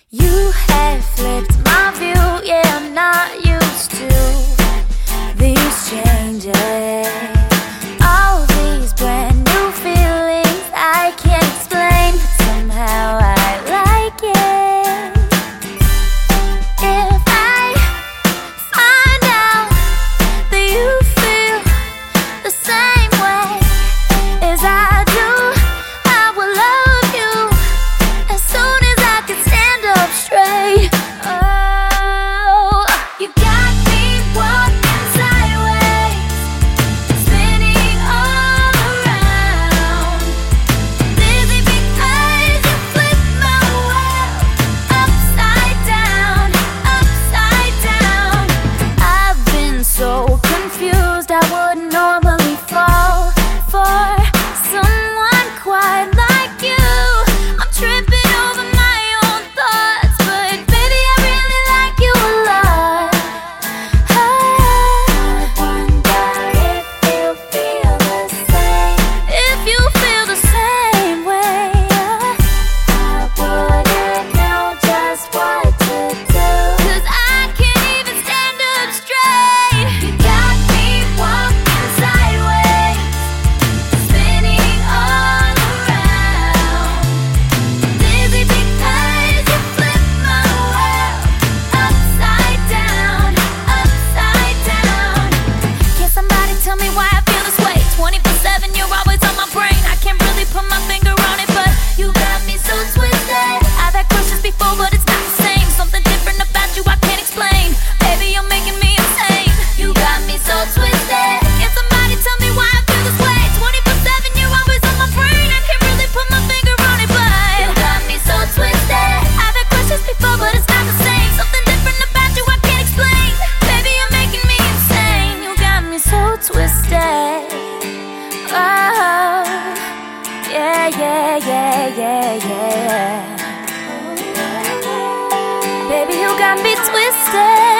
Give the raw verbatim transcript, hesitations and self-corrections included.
You have flipped my view, yeah, I'm not used to these changes. All these brand new feelings I can't explain, but somehow I like it. If I find out that you feel the same way as I do, I will love you as soon as I can stand up straight. Oh, you got me walking sideways, spinning all around, dizzy because you flip my world upside down, upside down. I've been so confused, I wouldn't normally fall for someone quite like you. I'm tripping over my own thoughts, but baby, I really like you a lot. I wonder if you feel the same. If you feel the same way, I wouldn't know just what to do, 'cause I can't even stand up straight. You got me walking sideways, spinning all around, dizzy because you flip my world upside down, upside down. Can somebody tell me why I feel this way? twenty-four seven, you're always on my brain. I can't really put my finger on it, but you got me so twisted. I've had questions before, but it's not the same. Something different about you I can't explain. Baby, you're making me insane. You got me so twisted. Can somebody tell me why I feel this way? twenty-four seven, you're always on my brain. I can't really put my finger on it, but you got me so twisted. I've had questions before, but it's not the same. Something different about you I can't explain. Baby, you're making me insane. You got me so twisted. Oh, yeah, yeah, yeah, yeah, yeah. Baby, you got me twisted.